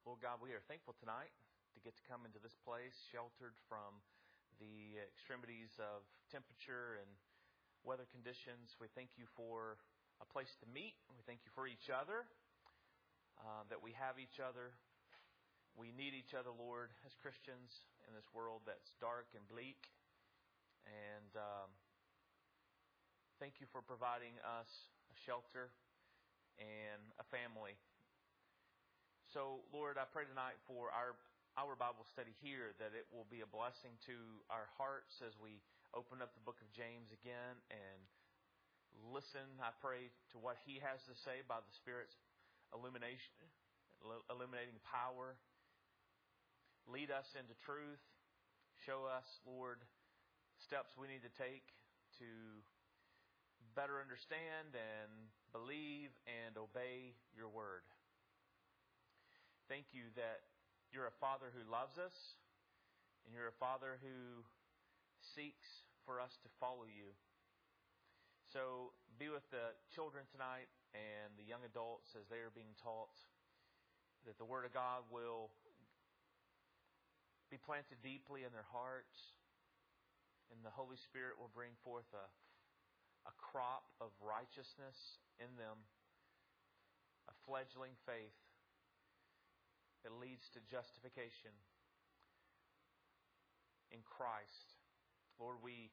Lord God, we are thankful tonight to get to come into this place, sheltered from the extremities of temperature and weather conditions. We thank you for a place to meet. We thank you for each other, that we have each other. We need each other, Lord, as Christians in this world that's dark and bleak. And thank you for providing us a shelter and a family. So, Lord, I pray tonight for our Bible study here, that it will be a blessing to our hearts as we open up the book of James again and listen, I pray, to what he has to say by the Spirit's illuminating power. Lead us into truth. Show us, Lord, steps we need to take to better understand and believe and obey your word. Thank you that you're a Father who loves us, and you're a Father who seeks for us to follow you. So be with the children tonight and the young adults as they are being taught, that the Word of God will be planted deeply in their hearts, and the Holy Spirit will bring forth a crop of righteousness in them, a fledgling faith that leads to justification in Christ. Lord, we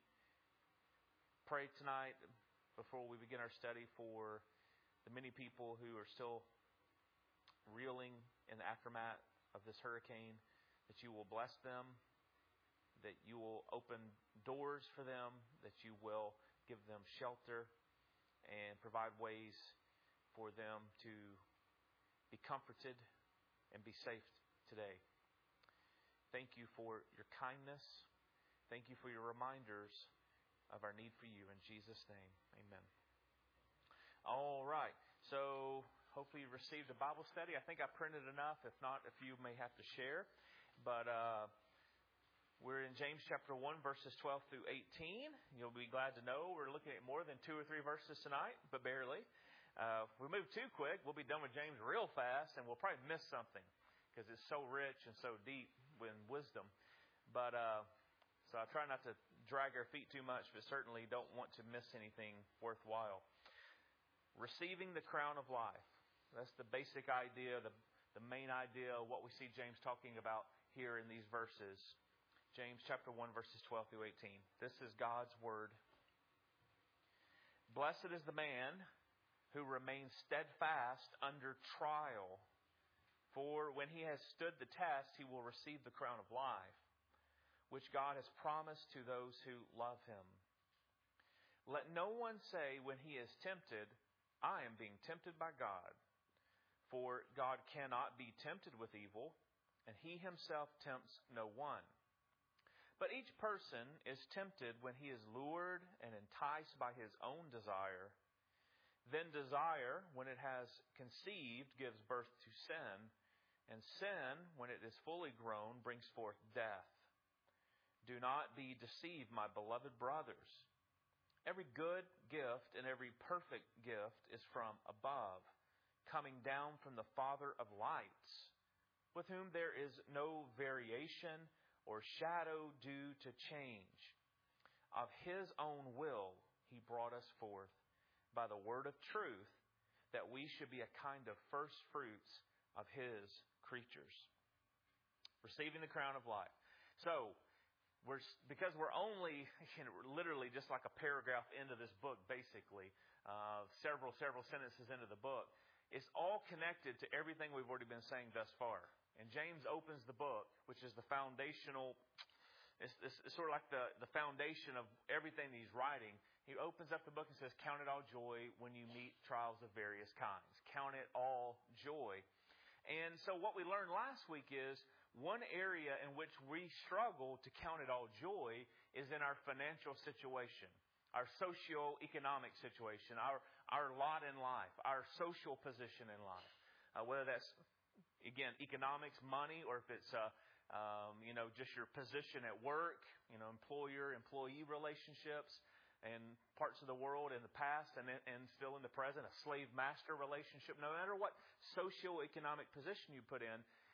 pray tonight, before we begin our study, for the many people who are still reeling in the aftermath of this hurricane, that you will bless them, that you will open doors for them, that you will give them shelter and provide ways for them to be comforted and be safe today. Thank you for your kindness. Thank you for your reminders of our need for you. In Jesus' name, amen. All right. So hopefully you received a Bible study. I think I printed enough. If not, if you may have to share. But we're in James chapter 1, verses 12 through 18. You'll be glad to know we're looking at more than 2 or 3 verses tonight, but barely. If we move too quick, we'll be done with James real fast, and we'll probably miss something because it's so rich and so deep in wisdom. But so I try not to drag our feet too much, but certainly don't want to miss anything worthwhile. Receiving the crown of life. That's the basic idea, the main idea of what we see James talking about here in these verses. James chapter 1, verses 12 through 18. This is God's word. Blessed is the man who remains steadfast under trial, for when he has stood the test, he will receive the crown of life, which God has promised to those who love him. Let no one say when he is tempted, I am being tempted by God. For God cannot be tempted with evil, and he himself tempts no one. But each person is tempted when he is lured and enticed by his own desire. Then desire, when it has conceived, gives birth to sin. And sin, when it is fully grown, brings forth death. Do not be deceived, my beloved brothers. Every good gift and every perfect gift is from above, coming down from the Father of lights, with whom there is no variation or shadow due to change. Of his own will he brought us forth by the word of truth, that we should be a kind of first fruits of his creatures. Receiving the crown of life. So, because we're only literally just like a paragraph into this book, basically, several sentences into the book, it's all connected to everything we've already been saying thus far. And James opens the book, which is the foundational. It's sort of like the foundation of everything he's writing. He opens up the book and says, count it all joy when you meet trials of various kinds. Count it all joy. And so what we learned last week is one area in which we struggle to count it all joy is in our financial situation, our socio-economic situation, our lot in life, our social position in life. Whether that's, again, economics, money, or if it's just your position at work, employer-employee relationships in parts of the world in the past and still in the present, a slave-master relationship. No matter what socioeconomic position you put in,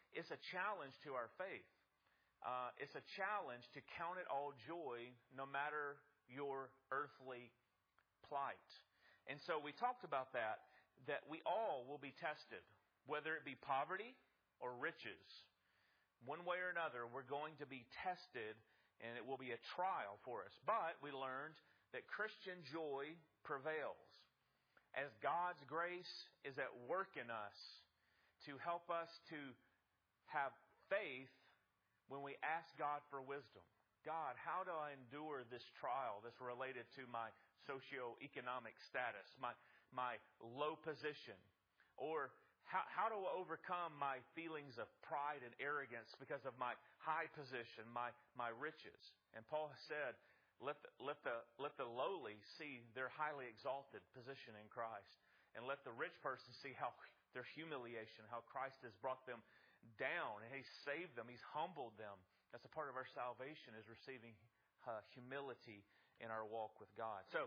it's a challenge to our faith. It's a challenge to count it all joy no matter your earthly plight. And so we talked about that we all will be tested, whether it be poverty or riches. One way or another, we're going to be tested, and it will be a trial for us. But we learned that Christian joy prevails as God's grace is at work in us to help us to have faith when we ask God for wisdom. God, how do I endure this trial that's related to my socioeconomic status, my low position? Or how do I overcome my feelings of pride and arrogance because of my high position, my riches? And Paul has said, let the lowly see their highly exalted position in Christ. And let the rich person see how their humiliation, how Christ has brought them down and He's saved them. He's humbled them. That's a part of our salvation, is receiving humility in our walk with God. So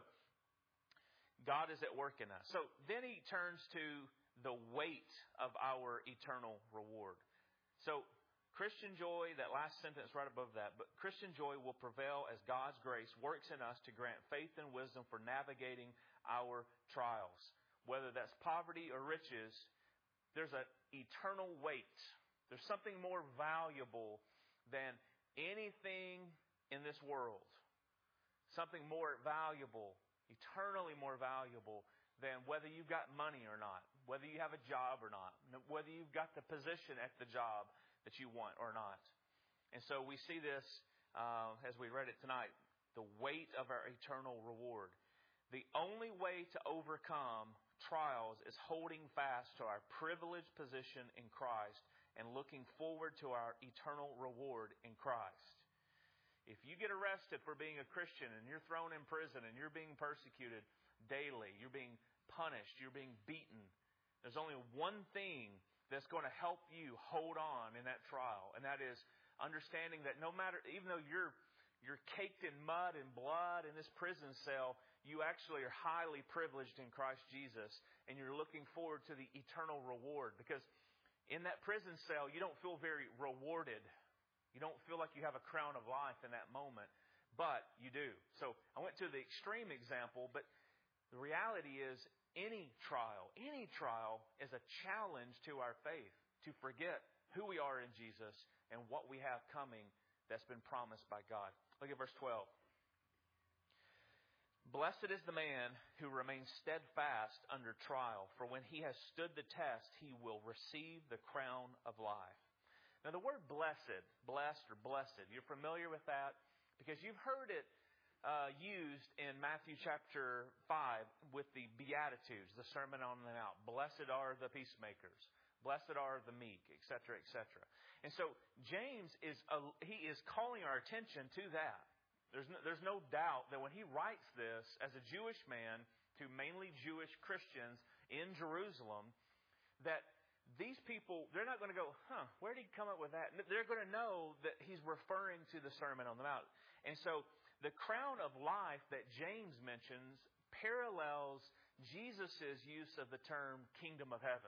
God is at work in us. So then he turns to the weight of our eternal reward. So Christian joy, that last sentence right above that, but Christian joy will prevail as God's grace works in us to grant faith and wisdom for navigating our trials. Whether that's poverty or riches, there's an eternal weight. There's something more valuable than anything in this world. Something more valuable, eternally more valuable than whether you've got money or not, whether you have a job or not, whether you've got the position at the job that you want or not. And so we see this as we read it tonight, the weight of our eternal reward. The only way to overcome trials is holding fast to our privileged position in Christ and looking forward to our eternal reward in Christ. If you get arrested for being a Christian and you're thrown in prison and you're being persecuted daily, you're being punished, you're being beaten, there's only one thing that's going to help you hold on in that trial. And that is understanding that no matter, even though you're caked in mud and blood in this prison cell, you actually are highly privileged in Christ Jesus. And you're looking forward to the eternal reward. Because in that prison cell, you don't feel very rewarded. You don't feel like you have a crown of life in that moment. But you do. So I went to the extreme example, but the reality is any trial is a challenge to our faith to forget who we are in Jesus and what we have coming that's been promised by God. Look at verse 12. Blessed is the man who remains steadfast under trial, for when he has stood the test, he will receive the crown of life. Now the word blessed or blessed, you're familiar with that because you've heard it used in Matthew chapter 5 with the Beatitudes, the Sermon on the Mount. Blessed are the peacemakers. Blessed are the meek, etc., etc. And so James is calling our attention to that. There's no doubt that when he writes this as a Jewish man to mainly Jewish Christians in Jerusalem, that these people, they're not going to go, where did he come up with that? They're going to know that he's referring to the Sermon on the Mount. And so the crown of life that James mentions parallels Jesus' use of the term kingdom of heaven.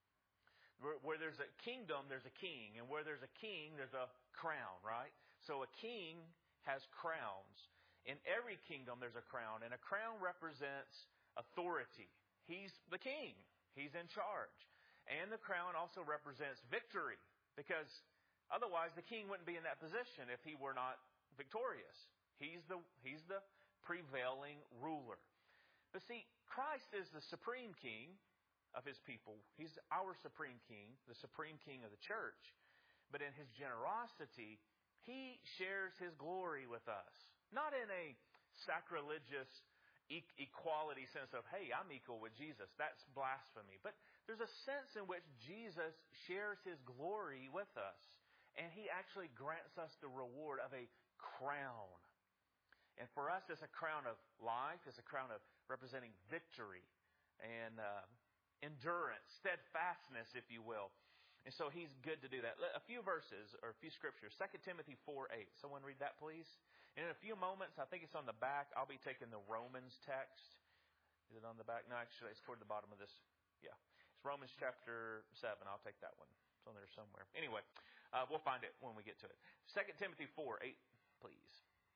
Where there's a kingdom, there's a king. And where there's a king, there's a crown, right? So a king has crowns. In every kingdom, there's a crown. And a crown represents authority. He's the king. He's in charge. And the crown also represents victory. Because otherwise, the king wouldn't be in that position if he were not victorious. He's the prevailing ruler. But see, Christ is the supreme king of His people. He's our supreme king, the supreme king of the church. But in His generosity, He shares His glory with us. Not in a sacrilegious equality sense of, hey, I'm equal with Jesus. That's blasphemy. But there's a sense in which Jesus shares His glory with us. And He actually grants us the reward of a crown. And for us, it's a crown of life. It's a crown of representing victory and endurance, steadfastness, if you will. And so He's good to do that. A few verses or a few scriptures. 2 Timothy 4:8. Someone read that, please. And in a few moments, I think it's on the back. I'll be taking the Romans text. Is it on the back? No, actually, it's toward the bottom of this. Yeah. Romans chapter 7. I'll take that one. It's on there somewhere. Anyway, we'll find it when we get to it. 2 Timothy 4, 8, please.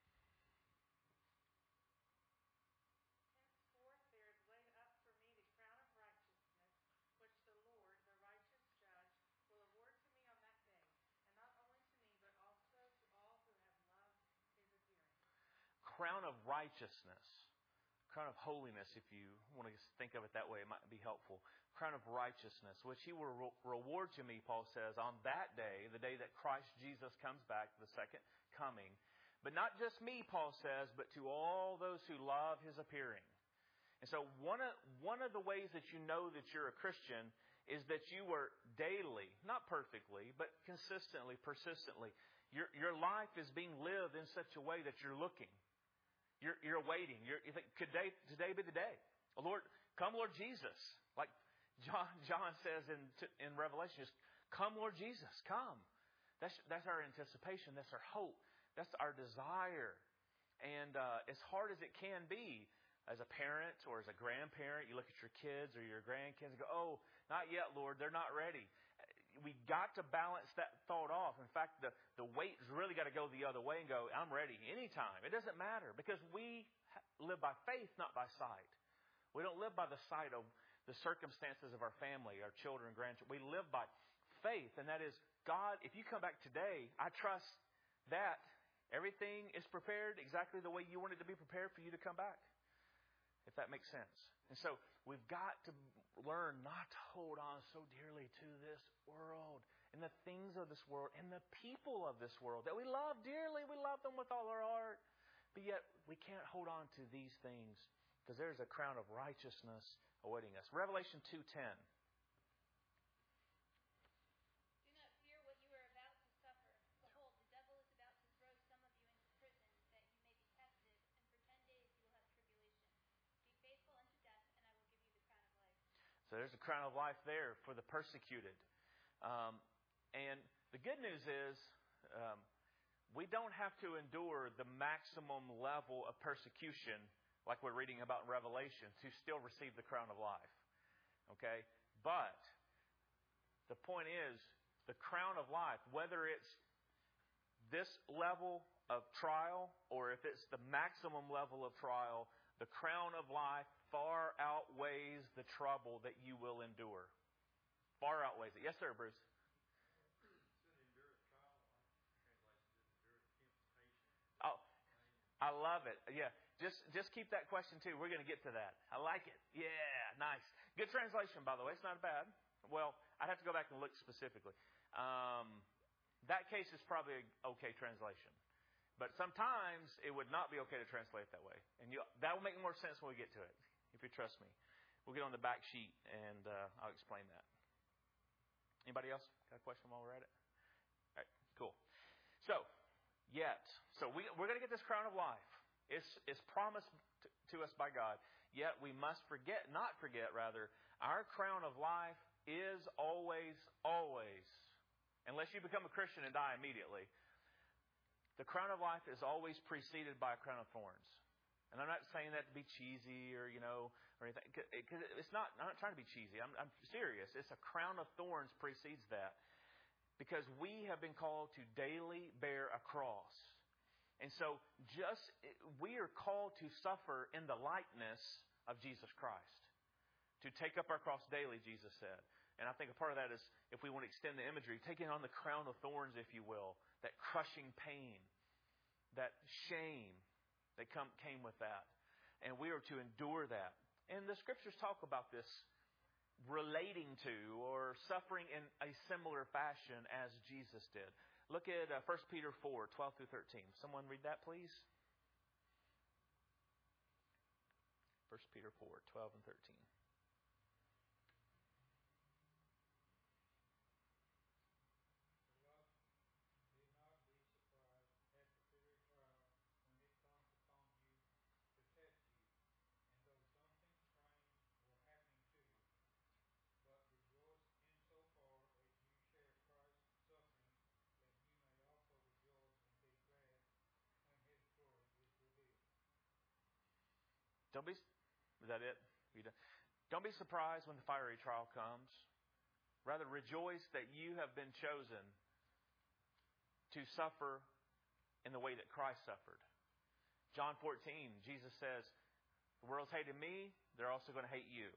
Henceforth there is laid up for me the crown of righteousness, which the Lord, the righteous judge, will award to me on that day, and not only to me, but also to all who have loved his appearing. Crown of righteousness. Crown of holiness, if you want to think of it that way, it might be helpful. Crown of righteousness, which he will reward to me, Paul says, on that day, the day that Christ Jesus comes back, the second coming. But not just me, Paul says, but to all those who love his appearing. And so one of the ways that you know that you're a Christian is that you are daily, not perfectly, but consistently, persistently, your life is being lived in such a way that you're looking. You're waiting. You think, could today be the day? Oh, Lord, come, Lord Jesus. Like John says in Revelation, come, Lord Jesus, come. That's our anticipation. That's our hope. That's our desire. And as hard as it can be, as a parent or as a grandparent, you look at your kids or your grandkids and go, oh, not yet, Lord. They're not ready. We got to balance that thought off. In fact, the weight's really got to go the other way and go, I'm ready anytime. It doesn't matter because we live by faith, not by sight. We don't live by the sight of the circumstances of our family, our children, grandchildren. We live by faith, and that is, God, if you come back today, I trust that everything is prepared exactly the way you want it to be prepared for you to come back. If that makes sense. And so we've got to learn not to hold on so dearly to this world and the things of this world and the people of this world that we love dearly. We love them with all our heart. But yet we can't hold on to these things because there's a crown of righteousness awaiting us. Revelation 2:10. So there's a crown of life there for the persecuted. And the good news is we don't have to endure the maximum level of persecution like we're reading about in Revelation to still receive the crown of life. Okay? But the point is, the crown of life, whether it's this level of trial or if it's the maximum level of trial, the crown of life far outweighs the trouble that you will endure. Far outweighs it. Yes, sir, Bruce. Oh, I love it. Yeah, just keep that question too. We're going to get to that. I like it. Yeah, nice. Good translation, by the way. It's not bad. Well, I'd have to go back and look specifically. That case is probably an okay translation. But sometimes it would not be okay to translate it that way. And that will make more sense when we get to it, if you trust me. We'll get on the back sheet and I'll explain that. Anybody else got a question while we're at it? All right, cool. So we're going to get this crown of life. It's promised to us by God. Yet we must not forget, our crown of life is always, unless you become a Christian and die immediately, the crown of life is always preceded by a crown of thorns. And I'm not saying that to be cheesy or anything. Because it's not. I'm not trying to be cheesy. I'm serious. It's a crown of thorns precedes that. Because we have been called to daily bear a cross. And so we are called to suffer in the likeness of Jesus Christ. To take up our cross daily, Jesus said. And I think a part of that is, if we want to extend the imagery, taking on the crown of thorns, if you will. That crushing pain. That shame that came with that. And we are to endure that. And the Scriptures talk about this relating to or suffering in a similar fashion as Jesus did. Look at 1 Peter 4, 12 through 13. Someone read that, please. 1 Peter 4, 12 and 13. Is that it? Don't be surprised when the fiery trial comes. Rather, rejoice that you have been chosen to suffer in the way that Christ suffered. John 14, Jesus says, the world's hated me, they're also going to hate you.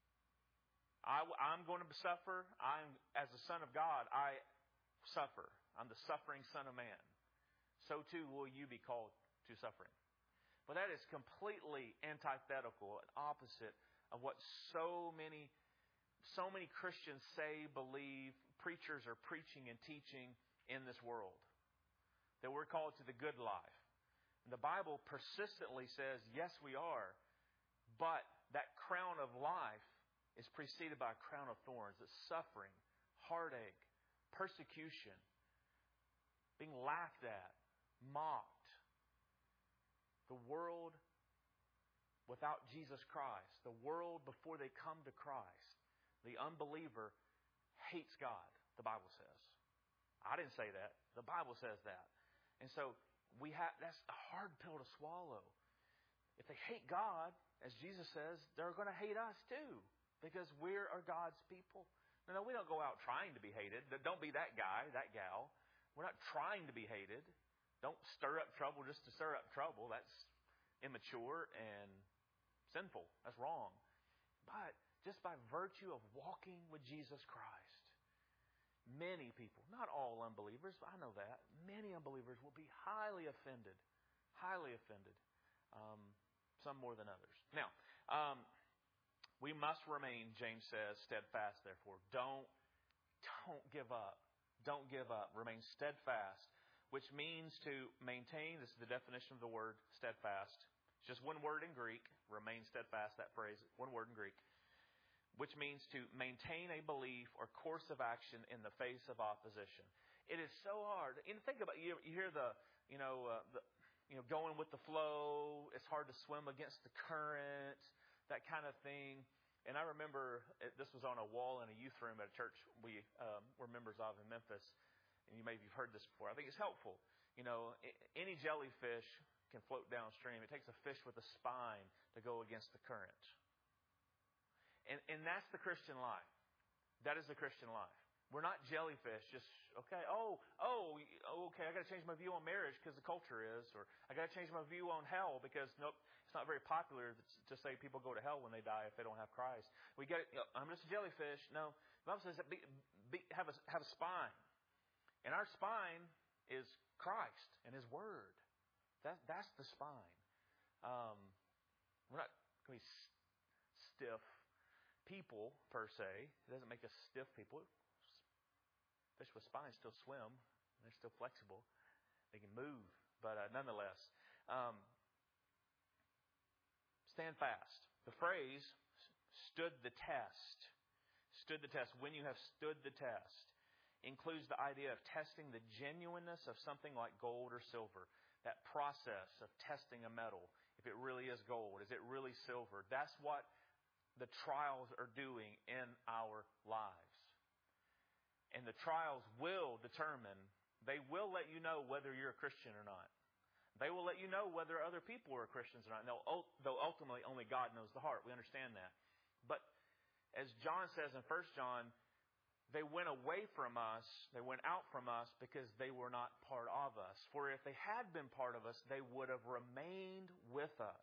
I'm going to suffer. As a son of God, I suffer. I'm the suffering Son of Man. So too will you be called to suffering. But that is completely antithetical and opposite of what so many Christians say, believe, preachers are preaching and teaching in this world. That we're called to the good life. And the Bible persistently says, yes, we are. But that crown of life is preceded by a crown of thorns. It's suffering, heartache, persecution, being laughed at, mocked. The world without Jesus Christ, the world before they come to Christ, the unbeliever hates God, the Bible says. I didn't say that. The Bible says that. And so that's a hard pill to swallow. If they hate God, as Jesus says, they're going to hate us too, because we are God's people. No, we don't go out trying to be hated. Don't be that guy, that gal. We're not trying to be hated. Don't stir up trouble just to stir up trouble. That's immature and sinful. That's wrong. But just by virtue of walking with Jesus Christ, many people, not all unbelievers, but I know that, many unbelievers will be highly offended. Highly offended. Some more than others. Now, we must remain, James says, steadfast, therefore. Don't give up. Don't give up. Remain steadfast, which means to maintain. This is the definition of the word steadfast. It's just one word in Greek. Remain steadfast, that phrase, one word in Greek. Which means to maintain a belief or course of action in the face of opposition. It is so hard. And think about it. You hear going with the flow. It's hard to swim against the current, that kind of thing. And I remember this was on a wall in a youth room at a church we were members of in Memphis. And maybe you've heard this before. I think it's helpful. Any jellyfish can float downstream. It takes a fish with a spine to go against the current. And that's the Christian life. That is the Christian life. We're not jellyfish. Just, okay, okay, I got to change my view on marriage because the culture is. Or I got to change my view on hell because, nope, it's not very popular to say people go to hell when they die if they don't have Christ. I'm just a jellyfish. No, the Bible says that have a spine. And our spine is Christ and His Word. That's the spine. We're not going to be stiff people, per se. It doesn't make us stiff people. Fish with spines still swim. They're still flexible. They can move. But nonetheless, stand fast. The phrase, stood the test, when you have stood the test, includes the idea of testing the genuineness of something like gold or silver. That process of testing a metal. If it really is gold, is it really silver? That's what the trials are doing in our lives. And the trials will determine, they will let you know whether you're a Christian or not. They will let you know whether other people are Christians or not. Though ultimately only God knows the heart. We understand that. But as John says in 1 John, they went away from us, they went out from us because they were not part of us. For if they had been part of us, they would have remained with us.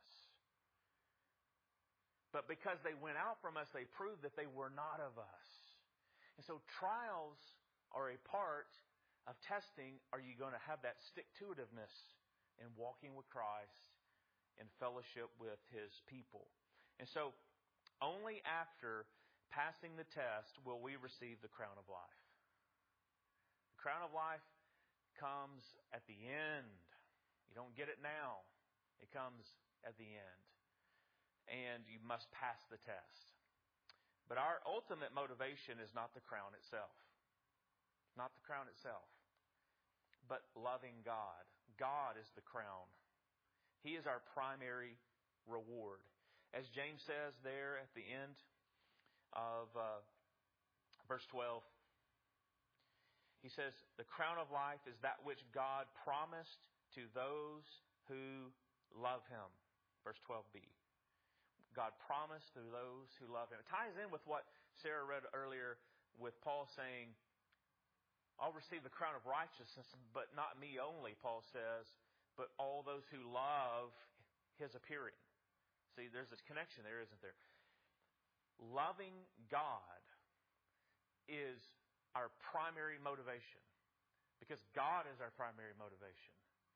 But because they went out from us, they proved that they were not of us. And so trials are a part of testing. Are you going to have that stick-to-itiveness in walking with Christ, in fellowship with His people? And so only after passing the test will we receive the crown of life. The crown of life comes at the end. You don't get it now. It comes at the end. And you must pass the test. But our ultimate motivation is not the crown itself. Not the crown itself. But loving God. God is the crown. He is our primary reward. As James says there at the end of verse 12, he says, the crown of life is that which God promised to those who love Him. Verse 12b. God promised through those who love Him. It ties in with what Sarah read earlier with Paul saying, I'll receive the crown of righteousness, but not me only, Paul says, but all those who love His appearing. See, there's this connection there, isn't there? Loving God is our primary motivation, because God is our primary motivation.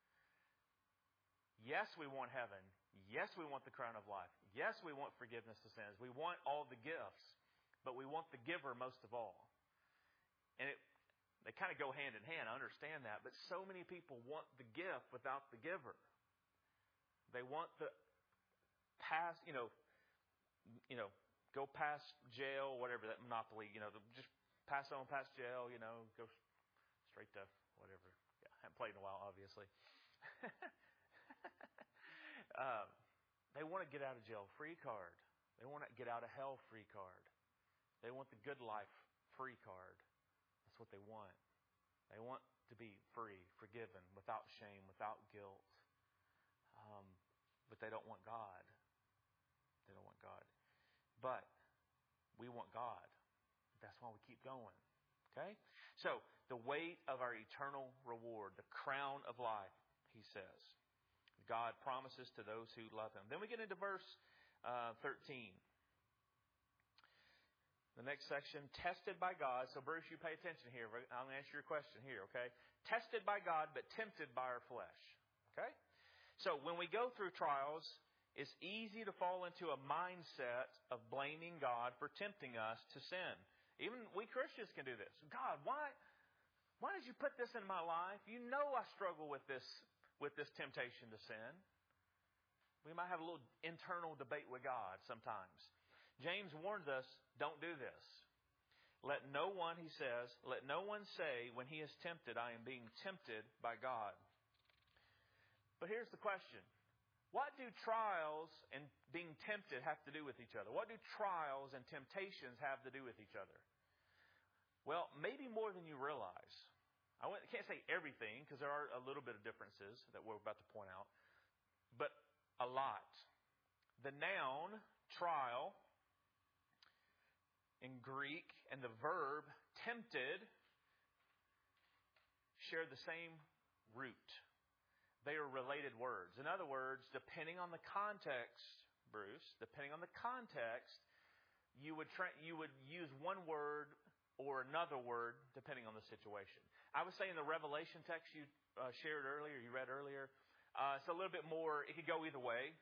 Yes, we want heaven. Yes, we want the crown of life. Yes, we want forgiveness of sins. We want all the gifts, but we want the giver most of all. And they kind of go hand in hand. I understand that. But so many people want the gift without the giver. They want the pass, go past jail, whatever, that monopoly, just pass on past jail, go straight to whatever. Yeah, I haven't played in a while, obviously. They want to get out of jail free card. They want to get out of hell free card. They want the good life free card. That's what they want. They want to be free, forgiven, without shame, without guilt. But they don't want God. They don't want God. But we want God. That's why we keep going. Okay? So, the weight of our eternal reward, the crown of life, he says. God promises to those who love Him. Then we get into verse 13. The next section, tested by God. So, Bruce, you pay attention here. I'm going to answer your question here, okay? Tested by God, but tempted by our flesh. Okay? So, when we go through trials, it's easy to fall into a mindset of blaming God for tempting us to sin. Even we Christians can do this. God, why did you put this in my life? You know I struggle with this temptation to sin. We might have a little internal debate with God sometimes. James warns us, don't do this. Let no one, he says, let no one say when he is tempted, I am being tempted by God. But here's the question. What do trials and being tempted have to do with each other? What do trials and temptations have to do with each other? Well, maybe more than you realize. I can't say everything, because there are a little bit of differences that we're about to point out. But a lot. The noun, trial, in Greek, and the verb, tempted, share the same root. They are related words. In other words, depending on the context, Bruce, depending on the context, you would use one word or another word depending on the situation. I would say in the Revelation text you shared earlier, you read earlier, it's a little bit more, it could go either way.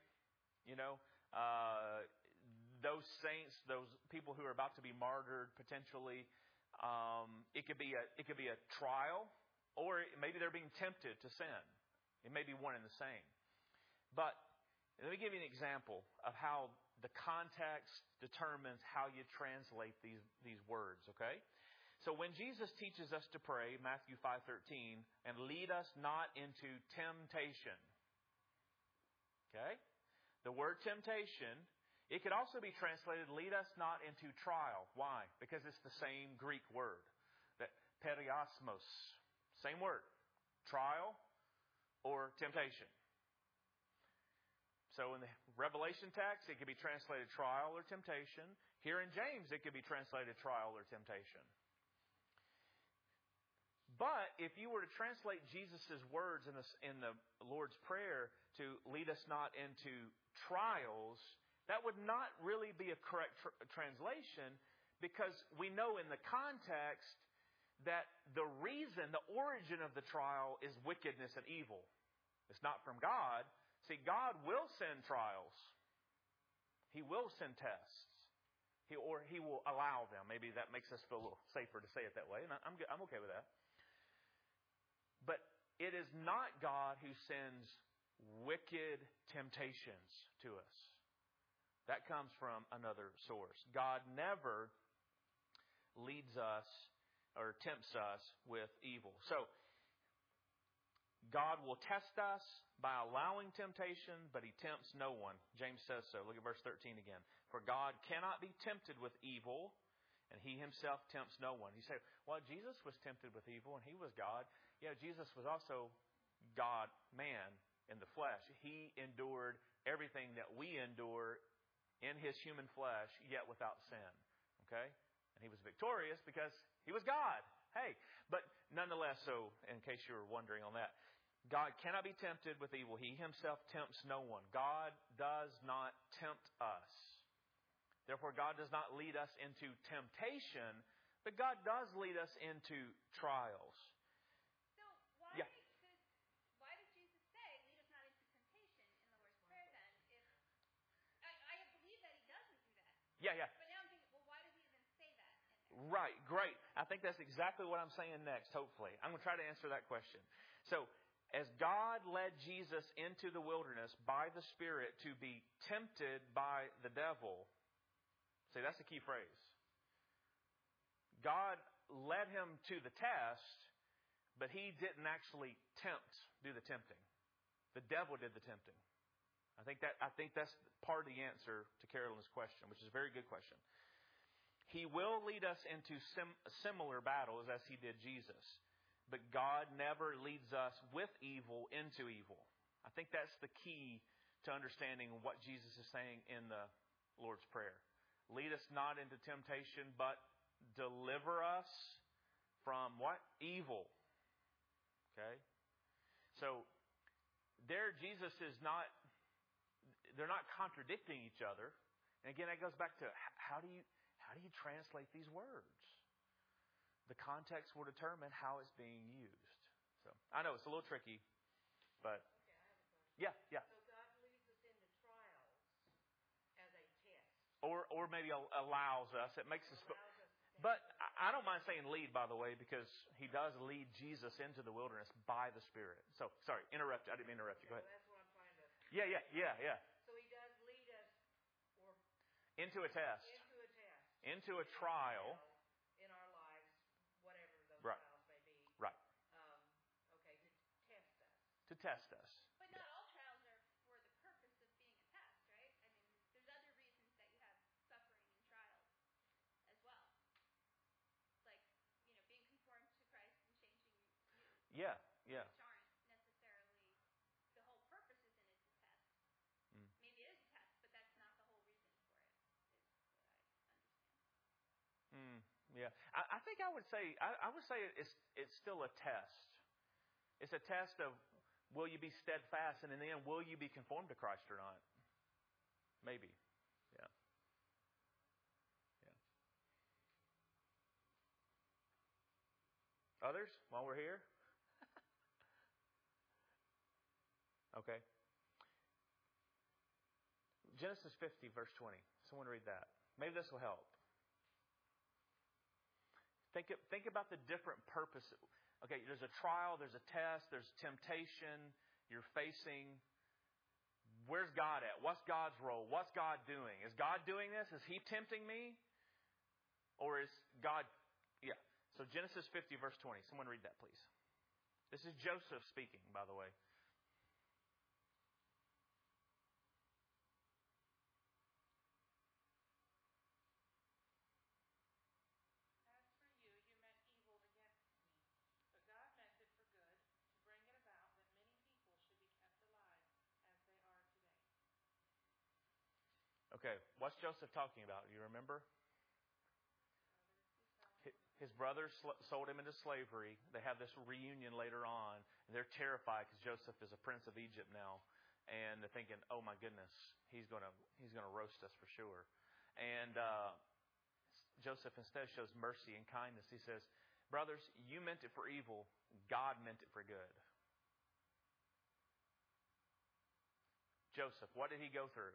Those saints, those people who are about to be martyred potentially, it could be a trial, or maybe they're being tempted to sin. It may be one and the same. But let me give you an example of how the context determines how you translate these words, okay? So when Jesus teaches us to pray, Matthew 5:13, and lead us not into temptation, okay? The word temptation, it could also be translated, lead us not into trial. Why? Because it's the same Greek word. That periosmos, same word. Trial or temptation. So in the Revelation text, it could be translated trial or temptation. Here in James, it could be translated trial or temptation. But if you were to translate Jesus' words in the Lord's Prayer to lead us not into trials, that would not really be a correct translation, because we know in the context that the origin of the trial is wickedness and evil. It's not from God. See, God will send trials. He will send tests. He will allow them. Maybe that makes us feel a little safer to say it that way, and I'm okay with that. But it is not God who sends wicked temptations to us. That comes from another source. God never leads us or tempts us with evil. So, God will test us by allowing temptation, but He tempts no one. James says so. Look at verse 13 again. For God cannot be tempted with evil, and He Himself tempts no one. You say, well, Jesus was tempted with evil, and He was God. Yeah, Jesus was also God, man, in the flesh. He endured everything that we endure in His human flesh, yet without sin. Okay? And He was victorious because He was God. Hey, but nonetheless, so in case you were wondering on that, God cannot be tempted with evil. He Himself tempts no one. God does not tempt us. Therefore, God does not lead us into temptation, but God does lead us into trials. So why, Yeah. why did Jesus say, lead us not into temptation in the Lord's Prayer then? If I believe that He doesn't do that. Yeah. But now I'm thinking, well, why does He even say that in there? Right, great. I think that's exactly what I'm saying next, hopefully. I'm going to try to answer that question. So, as God led Jesus into the wilderness by the Spirit to be tempted by the devil, see, that's the key phrase. God led Him to the test, but He didn't actually do the tempting. The devil did the tempting. I think that's part of the answer to Carolyn's question, which is a very good question. He will lead us into similar battles as He did Jesus. But God never leads us with evil into evil. I think that's the key to understanding what Jesus is saying in the Lord's Prayer. Lead us not into temptation, but deliver us from what? Evil. Okay? So, there Jesus is not, they're not contradicting each other. And again, that goes back to how do you translate these words? The context will determine how it's being used. So I know it's a little tricky, but Okay, I have a question. yeah. So God leads us into trials as a test. Or maybe allows us. It makes us. Allows us to But I don't mind saying lead, by the way, because He does lead Jesus into the wilderness by the Spirit. So sorry, interrupt. I didn't mean to interrupt you. Go ahead. That's what I'm trying to. Yeah. So He does lead us or Into a test, into a trial. in our lives, whatever those Right. trials may be. Right. Okay, to test us. To test us. But not all trials are for the purpose of being a test, right? I mean, there's other reasons that you have suffering and trials as well. Like, being conformed to Christ and changing you. Yeah. Which aren't necessarily, the whole purpose isn't it to test. Maybe it is a test, but that's not the whole reason for it, is what I understand. Yeah. I think I would say it's still a test. It's a test of will you be steadfast, and in the end, will you be conformed to Christ or not? Maybe. Yeah. Others, while we're here? Okay. Genesis 50, verse 20. Someone read that. Maybe this will help. Think about the different purposes. Okay, there's a trial, there's a test, there's temptation you're facing. Where's God at? What's God's role? What's God doing? Is God doing this? Is He tempting me? Or is God... Yeah. So Genesis 50, verse 20. Someone read that, please. This is Joseph speaking, by the way. As for you, you meant evil against me, but God meant it for good, to bring it about that many people should be kept alive as they are today. Okay, what's Joseph talking about? Do you remember? His brothers sold him into slavery. They have this reunion later on. And they're terrified because Joseph is a prince of Egypt now. And they're thinking, oh my goodness, he's gonna roast us for sure. And Joseph instead shows mercy and kindness. He says, brothers, you meant it for evil. God meant it for good. Joseph, what did he go through?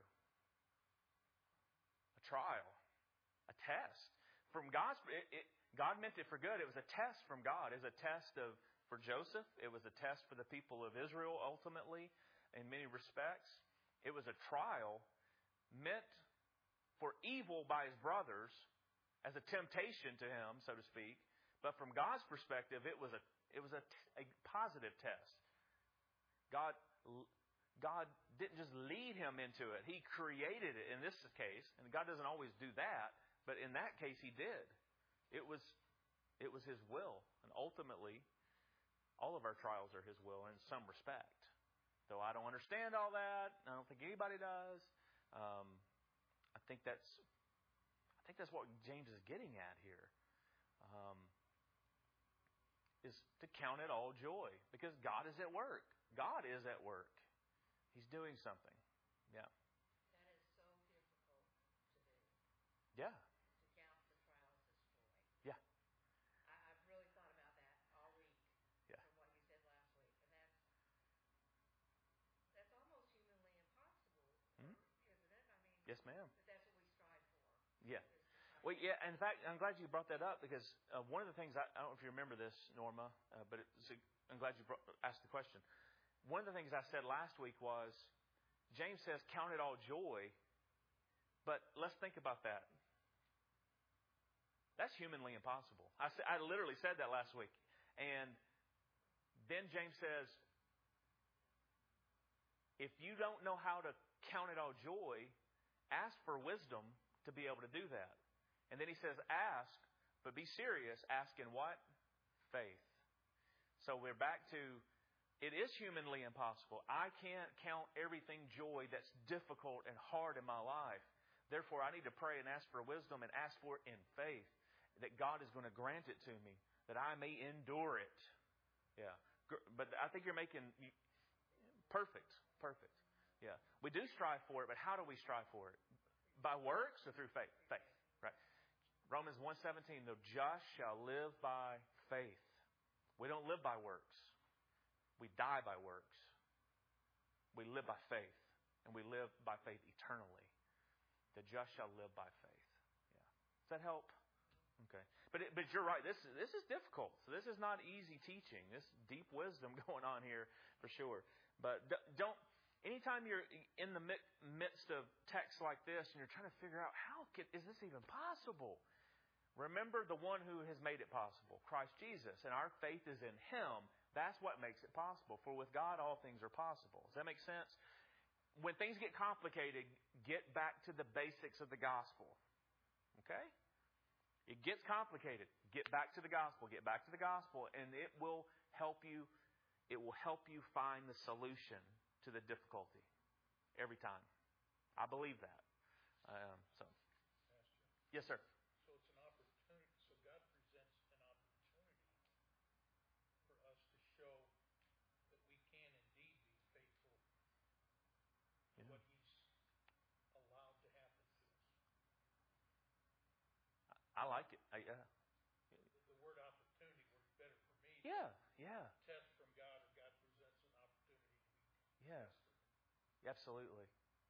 A trial. A test. From God's... God meant it for good. It was a test from God. It was a test for Joseph. It was a test for the people of Israel ultimately in many respects. It was a trial meant for evil by his brothers as a temptation to him, so to speak. But from God's perspective, it was a positive test. God didn't just lead him into it. He created it in this case. And God doesn't always do that. But in that case, He did. It was His will. And ultimately, all of our trials are His will in some respect. Though I don't understand all that. I don't think anybody does. I think that's what James is getting at here. Is to count it all joy because God is at work. God is at work. He's doing something. Yeah. That is so difficult to do. Yeah. To count the trials as joy. Yeah. I've really thought about that all week. Yeah. From what you said last week, and that's almost humanly impossible, isn't it? I mean, yes, ma'am. But that's what we strive for. Yeah. Well, yeah. In fact, I'm glad you brought that up because one of the things I don't know if you remember this, Norma, but I'm glad you asked the question. One of the things I said last week was, James says, count it all joy, but let's think about that. That's humanly impossible. I literally said that last week. And then James says, if you don't know how to count it all joy, ask for wisdom to be able to do that. And then he says, ask, but be serious. Ask in what? Faith. So we're back to, it is humanly impossible. I can't count everything joy that's difficult and hard in my life. Therefore, I need to pray and ask for wisdom and ask for it in faith that God is going to grant it to me, that I may endure it. Yeah. But I think you're making perfect. Yeah. We do strive for it, but how do we strive for it? By works or through faith? Faith. Right. Romans 1:17, the just shall live by faith. We don't live by works. We die by works. We live by faith. And we live by faith eternally. The just shall live by faith. Yeah. Does that help? Okay. But you're right. This is difficult. So this is not easy teaching. This deep wisdom going on here for sure. But don't. Anytime you're in the midst of texts like this and you're trying to figure out is this even possible? Remember the one who has made it possible, Christ Jesus, and our faith is in Him. That's what makes it possible. For with God, all things are possible. Does that make sense? When things get complicated, get back to the basics of the gospel. Okay? It gets complicated. Get back to the gospel. Get back to the gospel, and it will help you. It will help you find the solution to the difficulty every time. I believe that. Yes, sir. So it's an opportunity. So God presents an opportunity for us to show that we can indeed be faithful to what He's allowed to happen to us. I like it. The word opportunity works better for me. Yeah. Test from God, or God presents an opportunity to be Yeah. tested. Absolutely.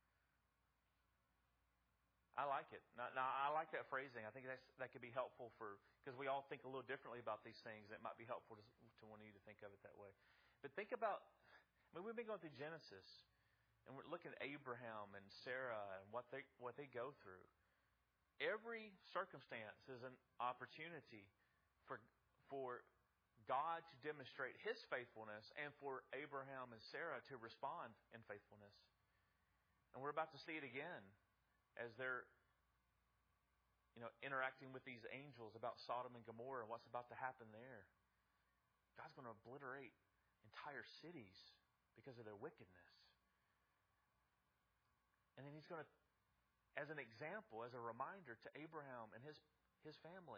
I like it. Now, I like that phrasing. I think that could be helpful because we all think a little differently about these things. It might be helpful to one of you to think of it that way. But think about, we've been going through Genesis, and we're looking at Abraham and Sarah and what they go through. Every circumstance is an opportunity for God to demonstrate His faithfulness and for Abraham and Sarah to respond in faithfulness. And we're about to see it again as they're interacting with these angels about Sodom and Gomorrah and what's about to happen there. God's going to obliterate entire cities because of their wickedness. And then He's going to, as an example, as a reminder to Abraham and his family,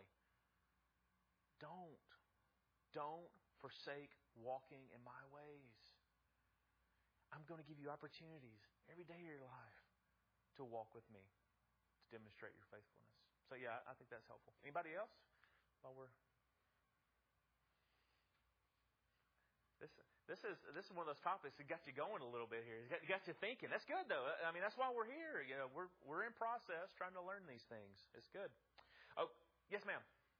don't forsake walking in my ways. I'm going to give you opportunities every day of your life to walk with me, to demonstrate your faithfulness. So yeah, I think that's helpful. Anybody else? This is one of those topics that got you going a little bit here. It got you thinking. That's good though. I mean, that's why we're here. We're in process trying to learn these things. It's good. Oh, yes, ma'am.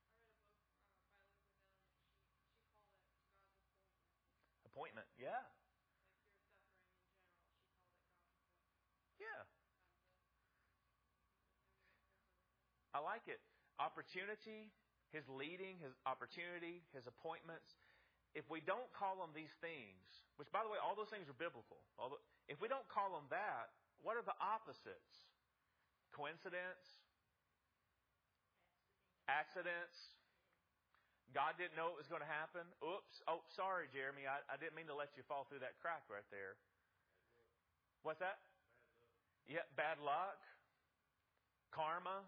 Appointment, yeah. Like your suffering in general, she called it God's appointment. Yeah. I like it. Opportunity, His leading, His opportunity, His appointments. If we don't call them these things, which by the way, all those things are biblical. If we don't call them that, what are the opposites? Coincidence? Accidents? God didn't know it was going to happen. Oops. Oh, sorry, Jeremy. I didn't mean to let you fall through that crack right there. What's that? Yeah, bad luck. karma.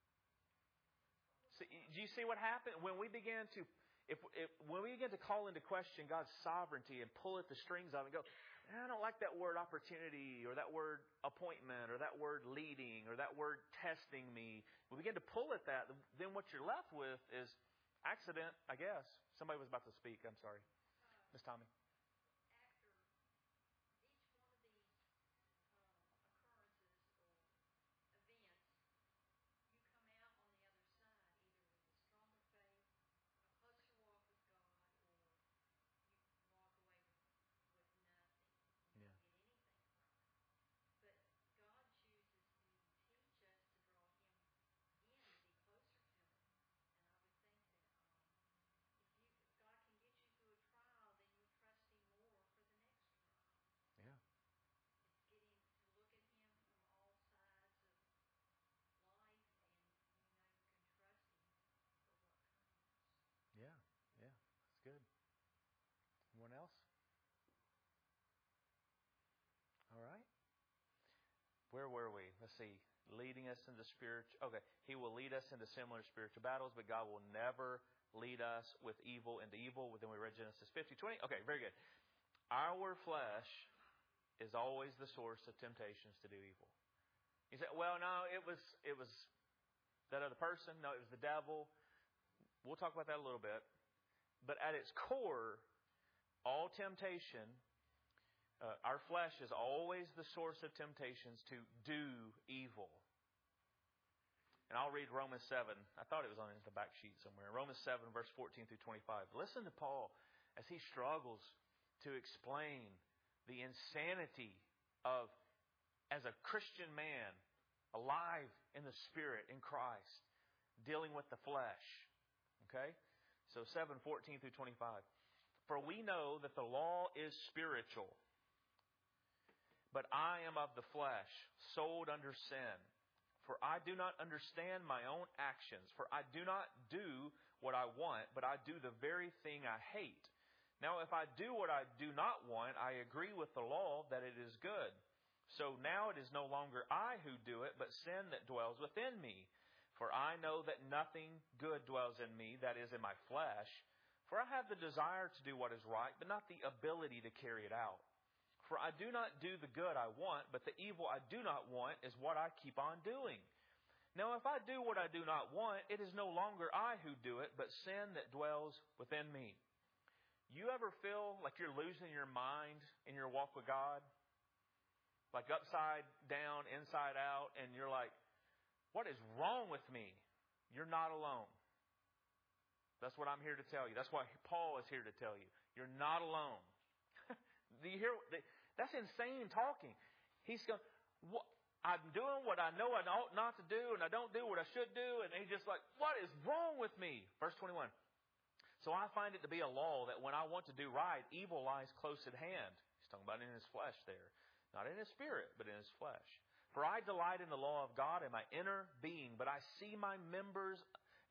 See, do you see what happened when we began to, when we begin to call into question God's sovereignty and pull at the strings of it and go, I don't like that word opportunity or that word appointment or that word leading or that word testing me. We begin to pull at that, then what you're left with is accident, I guess. Somebody was about to speak. I'm sorry. Miss Tommy. After each one of these occurrences or events, you come out on the other side either with a stronger faith, a closer walk with God, or you walk away with nothing. You Yeah. don't get anything from it. But God chooses to teach us to draw Him in to be closer to Him. And I would think that if God can get you through a trial, then you'll trust Him more for the next trial. Yeah. It's getting to look at Him from all sides of life, and you know you can trust Him for what comes. Yeah. Yeah. That's good. Anyone else? All right. Where were we? Let's see. Leading us into spiritual. Okay. He will lead us into similar spiritual battles, but God will never lead us with evil into evil. Then we read Genesis 50:20. Okay, very good. Our flesh is always the source of temptations to do evil. You say, well, no, it was that other person. No, it was the devil. We'll talk about that a little bit. But at its core, all temptation, our flesh is always the source of temptations to do evil. And I'll read Romans 7. I thought it was on the back sheet somewhere. Romans 7, verse 14 through 25. Listen to Paul as he struggles to explain the insanity of, as a Christian man, alive in the Spirit, in Christ, dealing with the flesh. Okay? So 7:14 through 25. For we know that the law is spiritual, but I am of the flesh, sold under sin. For I do not understand my own actions. For I do not do what I want, but I do the very thing I hate. Now if I do what I do not want, I agree with the law that it is good. So now it is no longer I who do it, but sin that dwells within me. For I know that nothing good dwells in me, that is, in my flesh. For I have the desire to do what is right, but not the ability to carry it out. For I do not do the good I want, but the evil I do not want is what I keep on doing. Now if I do what I do not want, it is no longer I who do it, but sin that dwells within me. You ever feel like you're losing your mind in your walk with God? Like upside down, inside out, and you're like, what is wrong with me? You're not alone. That's what I'm here to tell you. That's why Paul is here to tell you. You're not alone. Do you hear? That's insane talking. He's going, I'm doing what I know I ought not to do, and I don't do what I should do. And he's just like, what is wrong with me? Verse 21. So I find it to be a law that when I want to do right, evil lies close at hand. He's talking about in his flesh there. Not in his spirit, but in his flesh. For I delight in the law of God in my inner being, but I see in my members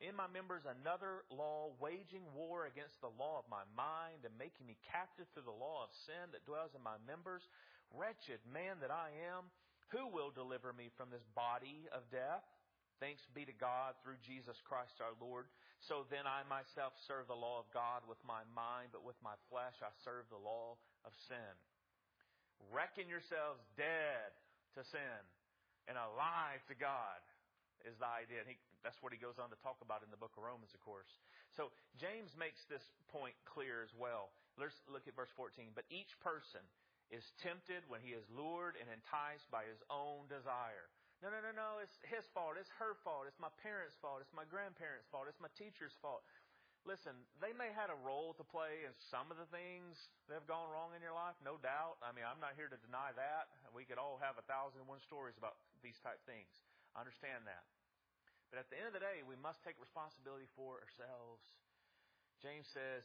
another law waging war against the law of my mind and making me captive to the law of sin that dwells in my members. Wretched man that I am, who will deliver me from this body of death? Thanks be to God through Jesus Christ our Lord. So then I myself serve the law of God with my mind, but with my flesh I serve the law of sin. Reckon yourselves dead to sin and alive to God is the idea. And that's what he goes on to talk about in the book of Romans, of course. So James makes this point clear as well. Let's look at verse 14. But each person is tempted when he is lured and enticed by his own desire. No. It's his fault. It's her fault. It's my parents' fault. It's my grandparents' fault. It's my teacher's fault. Listen, they may have had a role to play in some of the things that have gone wrong in your life, no doubt. I mean, I'm not here to deny that. We could all have 1,001 stories about these type things. I understand that. But at the end of the day, we must take responsibility for ourselves. James says,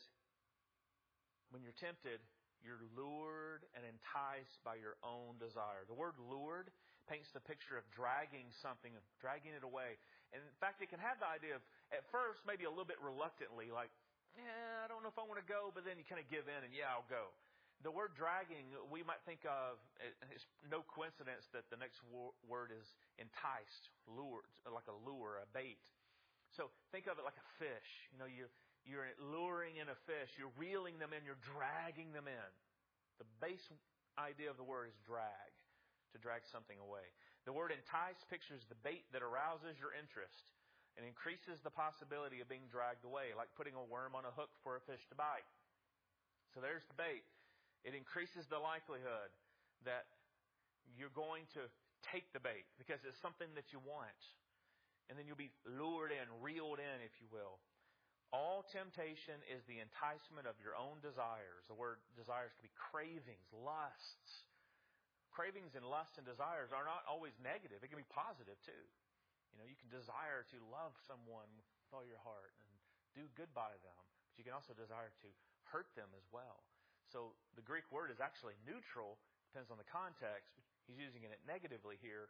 when you're tempted, you're lured and enticed by your own desire. The word lured paints the picture of dragging something, of dragging it away. And in fact, it can have the idea of, at first, maybe a little bit reluctantly, like, I don't know if I want to go, but then you kind of give in and, I'll go. the word dragging, we might think of, it's no coincidence that the next word is enticed, lured, like a lure, a bait. So think of it like a fish. You're luring in a fish. You're reeling them in. You're dragging them in. The base idea of the word is drag, to drag something away. The word entice pictures the bait that arouses your interest and increases the possibility of being dragged away, like putting a worm on a hook for a fish to bite. So there's the bait. It increases the likelihood that you're going to take the bait because it's something that you want. And then you'll be lured in, reeled in, if you will. All temptation is the enticement of your own desires. The word desires can be cravings, lusts. Cravings and lusts and desires are not always negative. It can be positive too. You can desire to love someone with all your heart and do good by them. But you can also desire to hurt them as well. So the Greek word is actually neutral. Depends on the context. He's using it negatively here.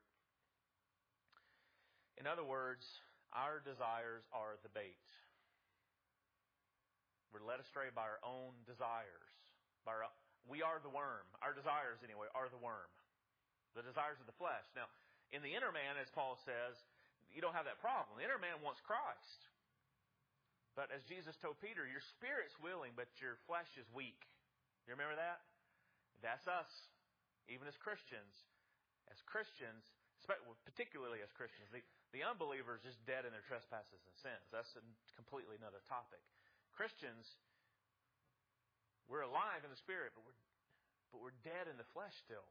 In other words, our desires are the bait. We're led astray by our own desires. We are the worm. Our desires, anyway, are the worm. The desires of the flesh. Now, in the inner man, as Paul says, you don't have that problem. The inner man wants Christ. But as Jesus told Peter, your spirit's willing, but your flesh is weak. You remember that? That's us, even as Christians. As Christians, particularly as Christians, the unbeliever is just dead in their trespasses and sins. That's completely another topic. Christians, we're alive in the spirit, but we're dead in the flesh still.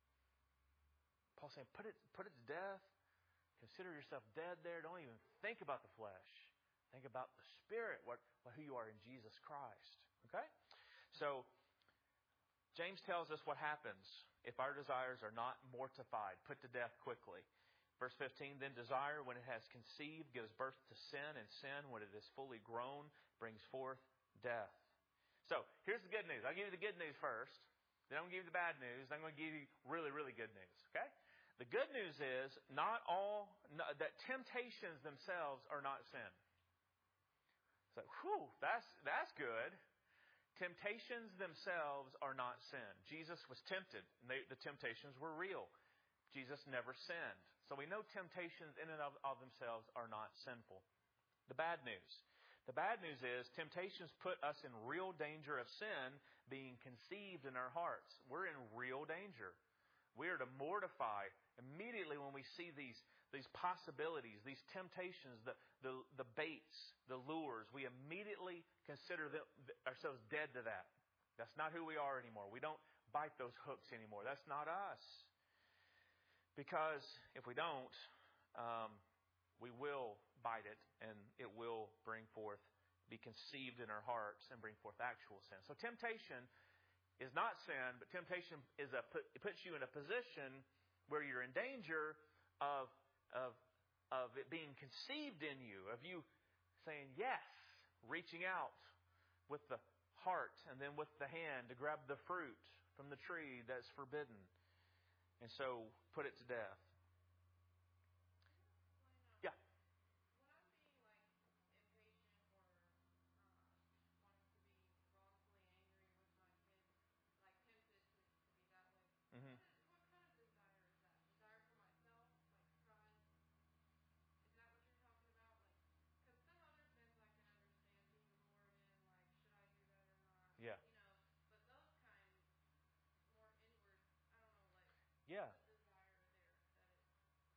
Paul's saying, put it to death. Consider yourself dead there. Don't even think about the flesh. Think about the spirit, who you are in Jesus Christ. Okay? So, James tells us what happens if our desires are not mortified, put to death quickly. Verse 15, then desire, when it has conceived, gives birth to sin, and sin, when it is fully grown, brings forth death. So, here's the good news. I'll give you the good news first. Then I'm going to give you the bad news. Then I'm going to give you really, really good news. Okay? The good news is that temptations themselves are not sin. So, that's good. Temptations themselves are not sin. Jesus was tempted, and the temptations were real. Jesus never sinned. So we know temptations in and of themselves are not sinful. The bad news. The bad news is temptations put us in real danger of sin being conceived in our hearts. We're in real danger. We are to mortify immediately when we see these possibilities, these temptations, the baits, the lures. We immediately consider ourselves dead to that. That's not who we are anymore. We don't bite those hooks anymore. That's not us. Because if we don't, we will bite it, and it will be conceived in our hearts and bring forth actual sin. So temptation is not sin, but temptation it puts you in a position where you're in danger of it being conceived in you, of you saying yes, reaching out with the heart and then with the hand to grab the fruit from the tree that's forbidden. And so put it to death. Yeah. When I'm being impatient or wanting to be wrongfully angry with my kids, tempted to be that way. Mm-hmm. What kind of desire is that? Desire for myself, pride? Is that what you're talking about? Because some other sins I can understand being lured in, should I do that or not? Yeah. But those kind, more inward, I don't know, yeah. Desire there that is.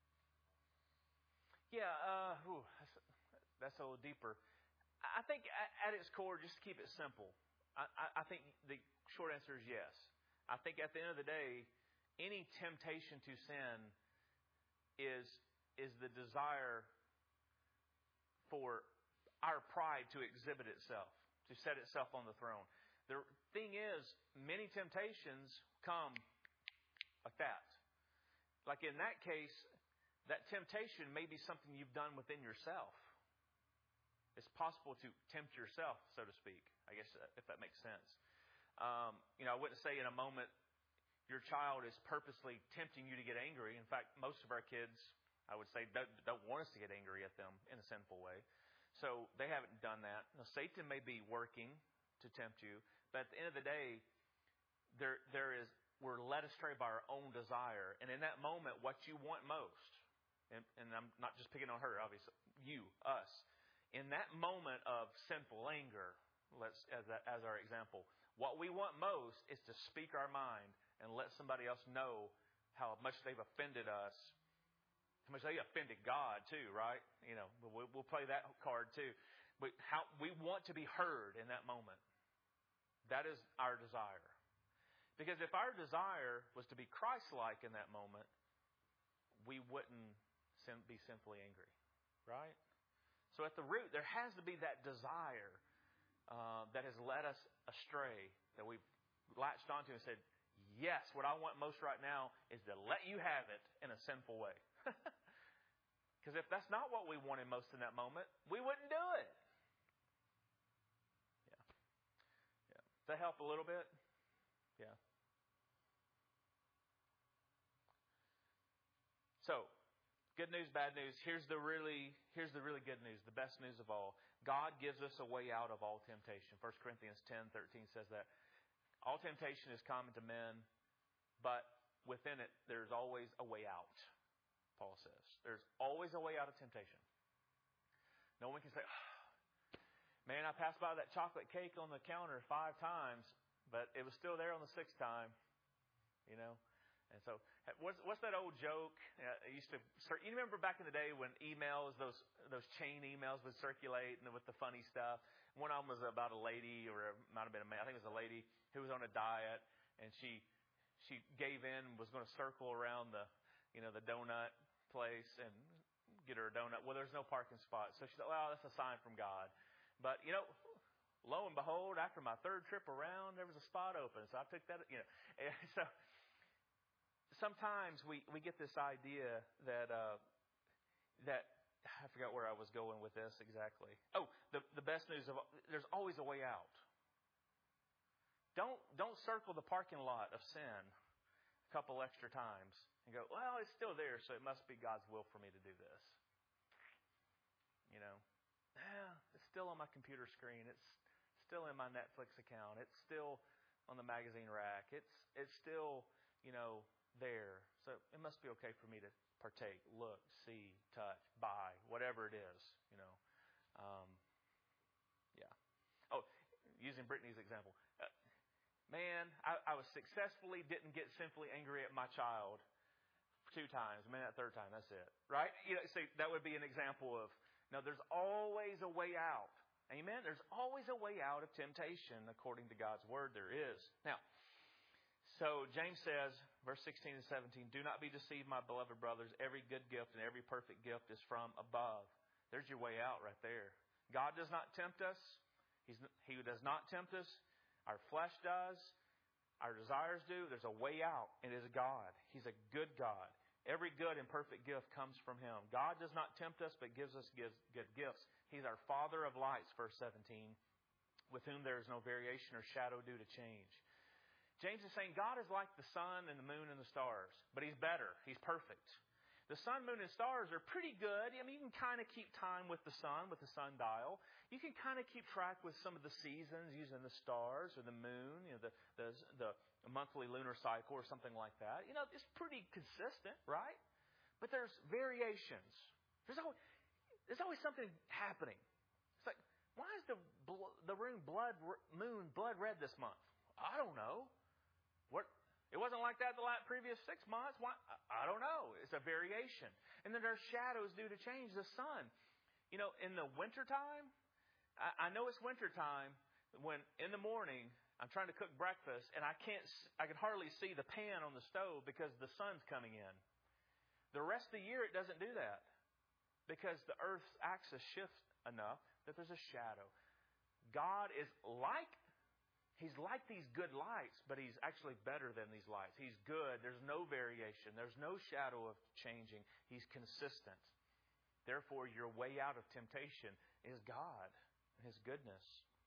Yeah. That's a little deeper. I think at its core, just to keep it simple, I think the short answer is yes. I think at the end of the day, any temptation to sin is the desire for our pride to exhibit itself, to set itself on the throne. The thing is, many temptations come like that. Like in that case, that temptation may be something you've done within yourself. It's possible to tempt yourself, so to speak, I guess, if that makes sense. I wouldn't say in a moment your child is purposely tempting you to get angry. In fact, most of our kids, I would say, don't want us to get angry at them in a sinful way. So they haven't done that. Now, Satan may be working to tempt you, but at the end of the day, we're led astray by our own desire. And in that moment, what you want most, and I'm not just picking on her, obviously, you, us, in that moment of sinful anger, as our example, what we want most is to speak our mind and let somebody else know how much they've offended us, how much they offended God too, right? You know, we'll play that card too. But how we want to be heard in that moment. That is our desire. Because if our desire was to be Christ-like in that moment, we wouldn't be sinfully angry, right? So at the root, there has to be that desire that has led us astray, that we've latched onto and said, yes, what I want most right now is to let you have it in a sinful way. Because if that's not what we wanted most in that moment, we wouldn't do it. Yeah. Does that help a little bit? Yeah. So, good news, bad news. Here's the really good news, the best news of all. God gives us a way out of all temptation. 1 Corinthians 10:13 says that. All temptation is common to men, but within it, there's always a way out, Paul says. There's always a way out of temptation. No one can say, man, I passed by that chocolate cake on the counter 5 times, but it was still there on the 6th time, you know. And so, what's that old joke? You remember back in the day when emails, those chain emails would circulate and with the funny stuff. One of them was about a lady, or it might have been a man. I think it was a lady who was on a diet, and she gave in and was going to circle around the donut place and get her a donut. Well, there's no parking spot, so she thought, well, that's a sign from God. But lo and behold, after my 3rd trip around, there was a spot open, so I took that. So. Sometimes we get this idea that I forgot where I was going with this exactly. Oh, the best news of all, there's always a way out. Don't circle the parking lot of sin a couple extra times and go, well, it's still there, so it must be God's will for me to do this. It's still on my computer screen. It's still in my Netflix account. It's still on the magazine rack. It's still there. So it must be okay for me to partake, look, see, touch, buy, whatever it is, yeah. Oh, using Brittany's example. Man, I was successfully didn't get sinfully angry at my child 2 times. Man, that 3rd time, that's it. Right? See, that would be an example of, there's always a way out. Amen? There's always a way out of temptation according to God's Word. There is. Now, so James says, verse 16 and 17, do not be deceived, my beloved brothers. Every good gift and every perfect gift is from above. There's your way out right there. God does not tempt us. He does not tempt us. Our flesh does. Our desires do. There's a way out. It is God. He's a good God. Every good and perfect gift comes from Him. God does not tempt us, but gives us good gifts. He's our Father of lights, verse 17, with whom there is no variation or shadow due to change. James is saying God is like the sun and the moon and the stars, but He's better. He's perfect. The sun, moon, and stars are pretty good. I mean, you can kind of keep time with the sun, with the sundial. You can kind of keep track with some of the seasons using the stars or the moon, the monthly lunar cycle or something like that. It's pretty consistent, right? But there's variations. There's always something happening. It's like, why is the moon blood red this month? I don't know. It wasn't like that the previous 6 months. Why? I don't know. It's a variation. And then there are shadows due to change. The sun. In the wintertime, I know it's wintertime when in the morning I'm trying to cook breakfast and I can hardly see the pan on the stove because the sun's coming in. The rest of the year it doesn't do that because the earth's axis shifts enough that there's a shadow. God is He's like these good lights, but He's actually better than these lights. He's good. There's no variation. There's no shadow of changing. He's consistent. Therefore, your way out of temptation is God and His goodness.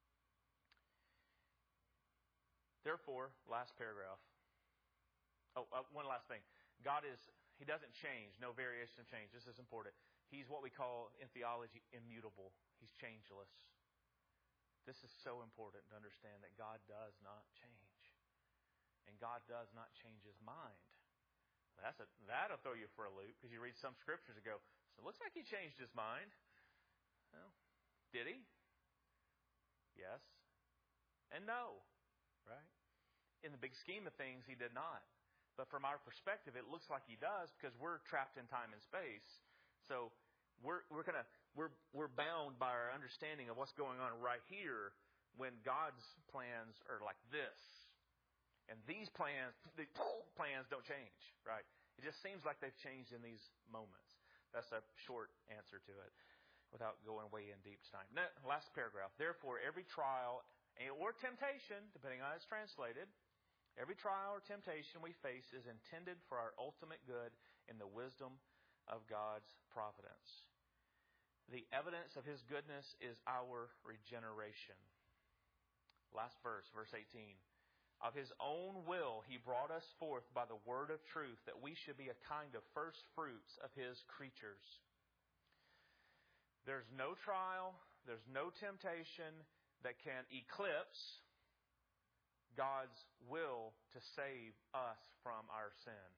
Therefore, last paragraph. One last thing. He doesn't change. No variation of change. This is important. He's what we call in theology immutable. He's changeless. This is so important to understand that God does not change. And God does not change His mind. That'll throw you for a loop, because you read some scriptures and go, so it looks like He changed His mind. Well, did He? Yes and no. Right? In the big scheme of things, He did not. But from our perspective, it looks like He does, because we're trapped in time and space. So we're bound by our understanding of what's going on right here, when God's plans are like this. And these plans don't change, right? It just seems like they've changed in these moments. That's a short answer to it, without going way in deep tonight. Now, last paragraph. Therefore, every trial or temptation, depending on how it's translated, every trial or temptation we face is intended for our ultimate good in the wisdom of God's providence. The evidence of His goodness is our regeneration. Last verse, verse 18. Of His own will He brought us forth by the word of truth, that we should be a kind of first fruits of His creatures. There's no trial, there's no temptation that can eclipse God's will to save us from our sin.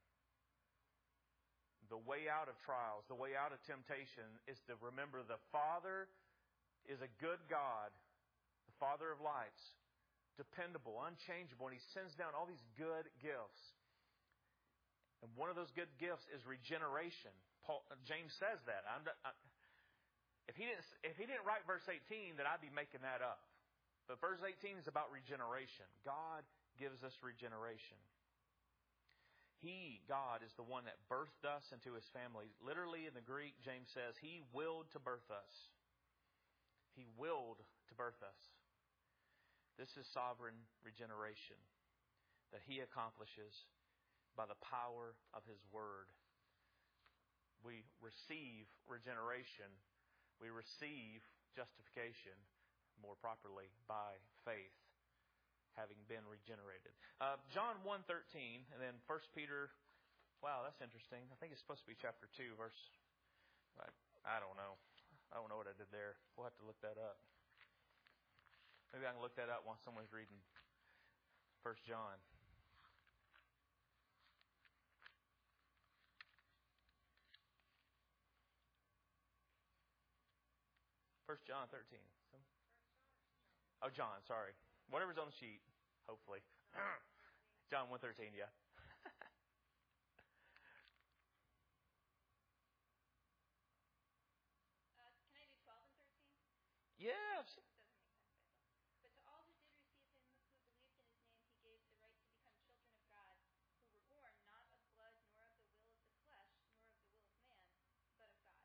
The way out of trials, the way out of temptation is to remember the Father is a good God, the Father of lights, dependable, unchangeable, and He sends down all these good gifts. And one of those good gifts is regeneration. James says that. If he didn't write verse 18, then I'd be making that up. But verse 18 is about regeneration. God gives us regeneration. He, God, is the one that birthed us into His family. Literally in the Greek, James says, He willed to birth us. He willed to birth us. This is sovereign regeneration that He accomplishes by the power of His Word. We receive regeneration. We receive justification, more properly, by faith, having been regenerated. John 1:13, and then 1 Peter. Wow, that's interesting. I think it's supposed to be chapter 2, verse. I don't know. I don't know what I did there. We'll have to look that up. Maybe I can look that up while someone's reading 1 John. 1 John 13. Oh, John, sorry. Whatever's on the sheet, hopefully. John 1:13, yeah. Can I do 12 and 13? Yes. Doesn't make sense. But to all who did receive Him, who believed in His name, He gave the right to become children of God, who were born not of blood, nor of the will of the flesh, nor of the will of man, but of God.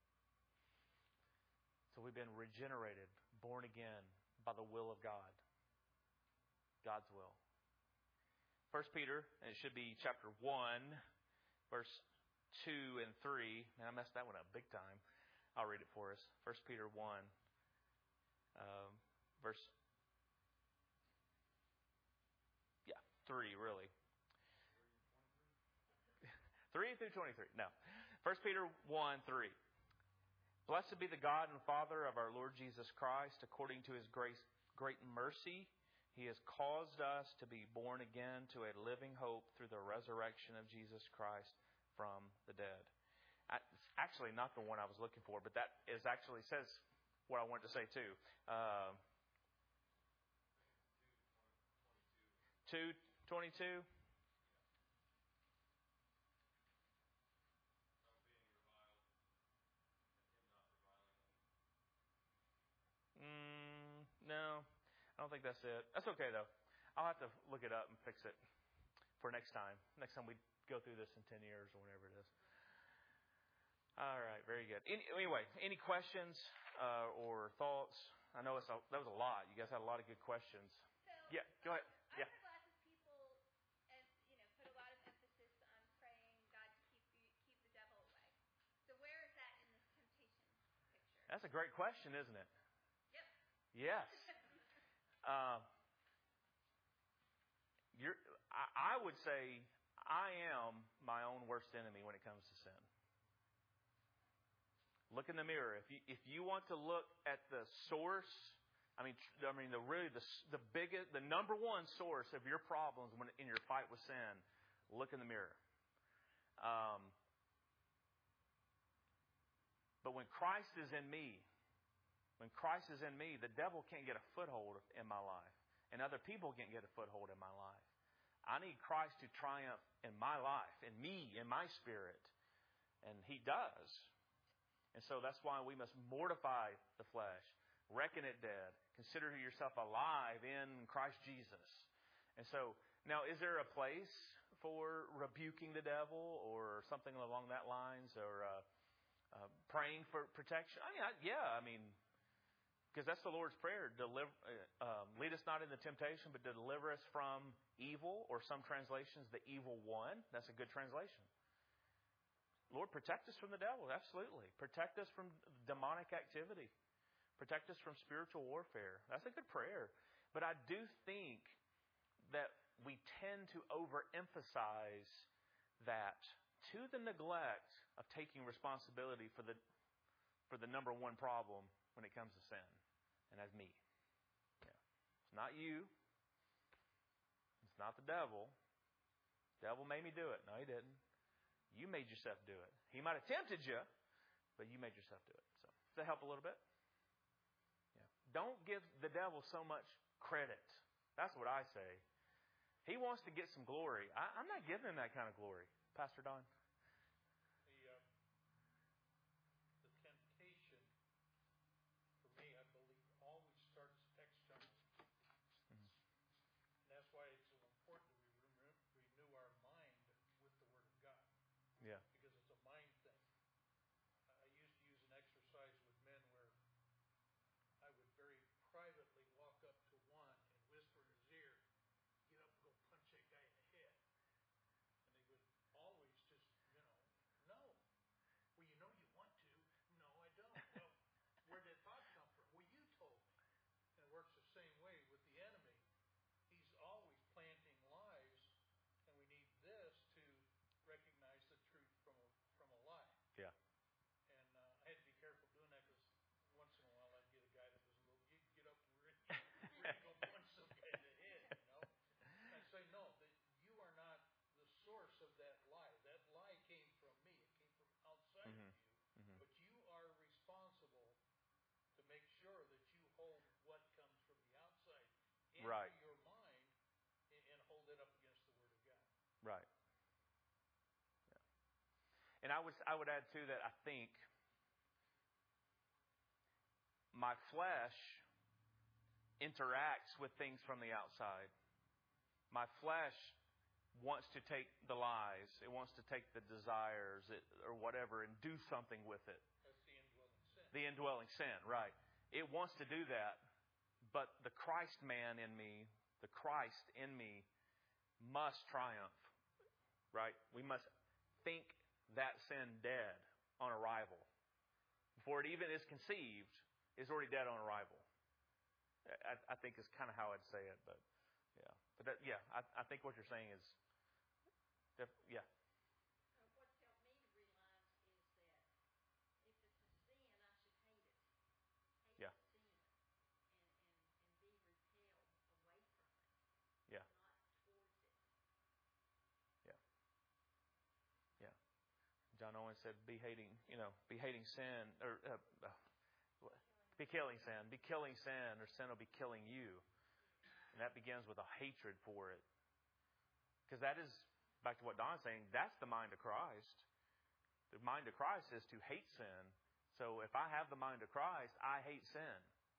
So we've been regenerated, born again by the will of God. God's will. 1 Peter, and it should be chapter 1, verse 2 and 3. Man, I messed that one up big time. I'll read it for us. 1 Peter 1, verse 3, really. 3 through 23. No. 1 Peter 1, 3. Blessed be the God and Father of our Lord Jesus Christ. According to His great mercy, He has caused us to be born again to a living hope through the resurrection of Jesus Christ from the dead. It's actually not the one I was looking for, but that is actually says what I wanted to say too. 2:22. No, I don't think that's it. That's okay, though. I'll have to look it up and fix it for next time. Next time we go through this in 10 years or whenever it is. All right, very good. Anyway, any questions or thoughts? I know that was a lot. You guys had a lot of good questions. So, Yeah, go ahead. Yeah. I've heard lots of people, put a lot of emphasis on praying God to keep the devil away. So where is that in this temptation picture? That's a great question, isn't it? Yep. Yes. I would say I am my own worst enemy when it comes to sin. Look in the mirror. If you want to look at the source, I mean, the biggest, the number one source of your problems when in your fight with sin, look in the mirror. But when Christ is in me, the devil can't get a foothold in my life, and other people can't get a foothold in my life. I need Christ to triumph in my life, in me, in my spirit, and He does. And so that's why we must mortify the flesh, reckon it dead, consider yourself alive in Christ Jesus. And so now, is there a place for rebuking the devil or something along that lines, or praying for protection? I mean, because that's the Lord's Prayer. Lead us not into temptation, but deliver us from evil, or some translations, the evil one. That's a good translation. Lord, protect us from the devil. Absolutely. Protect us from demonic activity. Protect us from spiritual warfare. That's a good prayer. But I do think that we tend to overemphasize that to the neglect of taking responsibility for the number one problem when it comes to sin, and that's me. Yeah. It's not you. It's not the devil. The devil made me do it. No, he didn't. You made yourself do it. He might have tempted you, but you made yourself do it. So, does that help a little bit? Yeah. Don't give the devil so much credit. That's what I say. He wants to get some glory. I'm not giving him that kind of glory. Pastor Don? The temptation, for me, I believe, always starts external. Mm-hmm. And that's why it's so important that we renew our mind with the Word of God. Yeah. Because it's a mind thing. I used to use an exercise with men where I would very privately walk up to one and whisper in his ear, "Get up and go punch that guy in the head." And they would always just, no. Well, you know you want to. No, I don't. Well, where did that thought come from? Well, you told me. And it works the same way with the enemy. He's always planting lies, and we need this to recognize the truth from a lie. Yeah. And I had to be careful doing that, because once in a while I'd get a guy that was a little, you get up and ready to go punch some guy in the head, And I say, no, that you are not the source of that lie. That lie came from me. It came from outside of you. Mm-hmm. But you are responsible to make sure that you hold what comes from the outside into your mind and hold it up against the Word of God. Right. Yeah. And I would add too that I think my flesh interacts with things from the outside. My flesh wants to take the lies. It wants to take the desires or whatever and do something with it. That's the indwelling sin. The indwelling sin, right. It wants to do that. But the Christ man in me, the Christ in me, must triumph. Right? We must think that sin dead on arrival. Before it even is conceived, it's already dead on arrival. I think is kind of how I'd say it, but yeah. But I think what you're saying is, yeah. What's helped me to realize is that if it's a sin, I should hate it. Hate Yeah. the sin and be repelled away from it. Yeah. Not towards it. Yeah. Yeah. John Owen said, be hating sin, or be killing sin. Be killing sin, or sin will be killing you. And that begins with a hatred for it. Because that is, back to what Don's saying, that's the mind of Christ. The mind of Christ is to hate sin. So if I have the mind of Christ, I hate sin.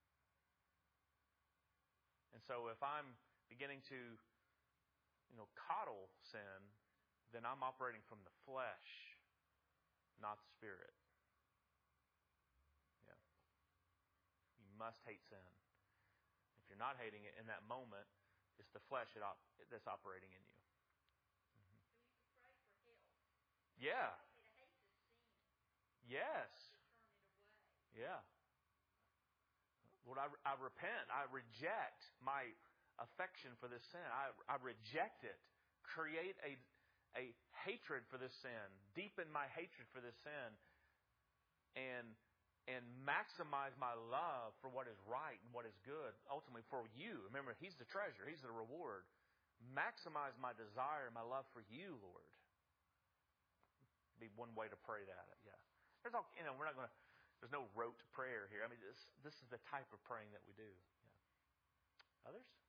And so if I'm beginning to, coddle sin, then I'm operating from the flesh, not the Spirit. Yeah. You must hate sin. If you're not hating it in that moment, it's the flesh that's operating in you. Mm-hmm. So you could pray for help. Yeah. To hate the sin. Yes. To turn it away. Yeah. Lord, I repent. I reject my affection for this sin. I reject it. Create a hatred for this sin. Deepen my hatred for this sin. And and maximize my love for what is right and what is good, ultimately for you. Remember, He's the treasure. He's the reward. Maximize my desire and my love for you, Lord. Be one way to pray that. Yeah. There's all, we're not going to, there's no rote prayer here. I mean, this is the type of praying that we do. Yeah. Others?